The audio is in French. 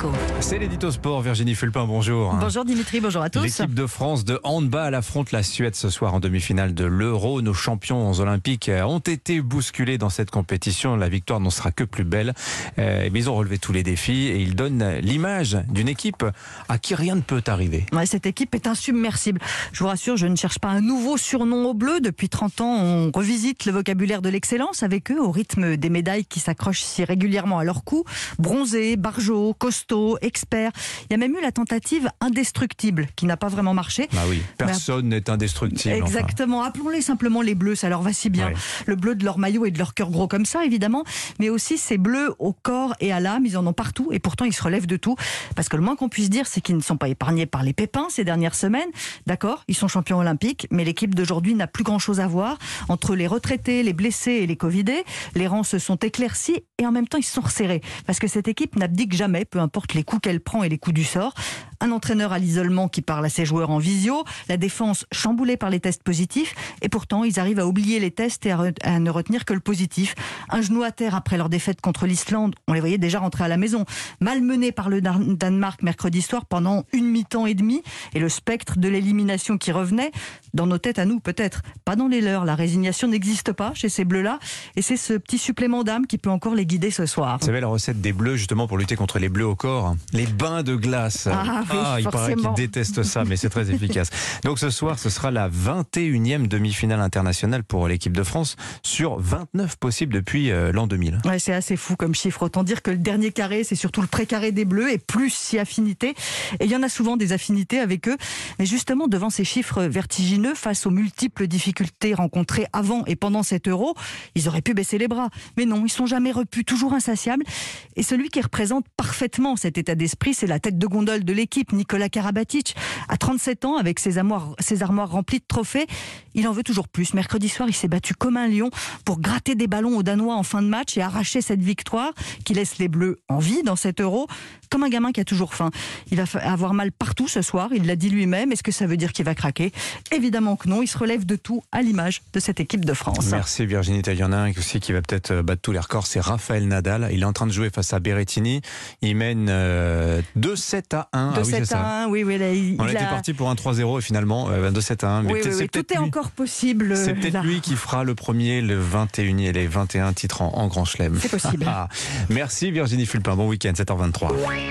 Éco. C'est l'édito sport. Virginie Fulpin, bonjour. Bonjour Dimitri, bonjour à tous. L'équipe de France de handball affronte la Suède ce soir en demi-finale de l'Euro. Nos champions olympiques ont été bousculés dans cette compétition. La victoire n'en sera que plus belle. Mais ils ont relevé tous les défis et ils donnent l'image d'une équipe à qui rien ne peut arriver. Ouais, cette équipe est insubmersible. Je vous rassure, je ne cherche pas un nouveau surnom aux Bleus. Depuis 30 ans, on revisite le vocabulaire de l'excellence avec eux au rythme des médailles qui s'accrochent si régulièrement à leur cou. Bronzés, barjots, costauds, experts. Il y a même eu la tentative indestructible qui n'a pas vraiment marché. Ah oui, personne n'est indestructible. Exactement. Enfin. Appelons-les simplement les Bleus, ça leur va si bien. Ouais. Le bleu de leur maillot et de leur cœur gros comme ça, évidemment, mais aussi ces bleus au corps et à l'âme. Ils en ont partout et pourtant ils se relèvent de tout. Parce que le moins qu'on puisse dire, c'est qu'ils ne sont pas épargnés par les pépins ces dernières semaines. D'accord, ils sont champions olympiques, mais l'équipe d'aujourd'hui n'a plus grand-chose à voir. Entre les retraités, les blessés et les covidés, les rangs se sont éclaircis et en même temps ils se sont resserrés. Parce que cette équipe n'abdique jamais, peu importe les coups qu'elle prend et les coups du sort. Un entraîneur à l'isolement qui parle à ses joueurs en visio, la défense chamboulée par les tests positifs, et pourtant ils arrivent à oublier les tests et à ne retenir que le positif. Un genou à terre après leur défaite contre l'Islande, on les voyait déjà rentrer à la maison. Malmenés par le Danemark mercredi soir pendant une mi-temps et demie, et le spectre de l'élimination qui revenait, dans nos têtes à nous peut-être, pas dans les leurs. La résignation n'existe pas chez ces bleus-là, et c'est ce petit supplément d'âme qui peut encore les guider ce soir. Vous savez la recette des bleus justement pour lutter contre les bleus au corps, les bains de glace. Oui, il paraît qu'ils détestent ça, mais c'est très efficace. Donc ce soir, ce sera la 21e demi-finale internationale pour l'équipe de France sur 29 possibles depuis l'an 2000. Ouais, c'est assez fou comme chiffre. Autant dire que le dernier carré, c'est surtout le précaré des Bleus et plus si affinité. Et il y en a souvent des affinités avec eux. Mais justement, devant ces chiffres vertigineux, face aux multiples difficultés rencontrées avant et pendant cet Euro, ils auraient pu baisser les bras. Mais non, ils sont jamais repus, toujours insatiables. Et celui qui représente parfaitement cet état d'esprit, c'est la tête de gondole de l'équipe, Nikola Karabatic. À 37 ans, avec ses armoires remplies de trophées, il en veut toujours plus. Mercredi soir, il s'est battu comme un lion pour gratter des ballons aux Danois en fin de match et arracher cette victoire qui laisse les Bleus en vie dans cet Euro, comme un gamin qui a toujours faim. Il va avoir mal partout ce soir, il l'a dit lui-même. Est-ce que ça veut dire qu'il va craquer? Évidemment que non, il se relève de tout à l'image de cette équipe de France. Merci Virginie. Il y en a un aussi qui va peut-être battre tous les records, c'est Rafael Nadal. Il est en train de jouer face à Berrettini. Il mène 2-7 à 1. 2-7 à 1, oui. Là, on était parti pour un 3-0 et finalement 2-7 à 1. Mais oui, tout est encore possible. C'est peut-être lui qui fera le premier, le 21 et les 21 titres en Grand Chelem. C'est possible. Merci Virginie Fulpin. Bon week-end, 7h23.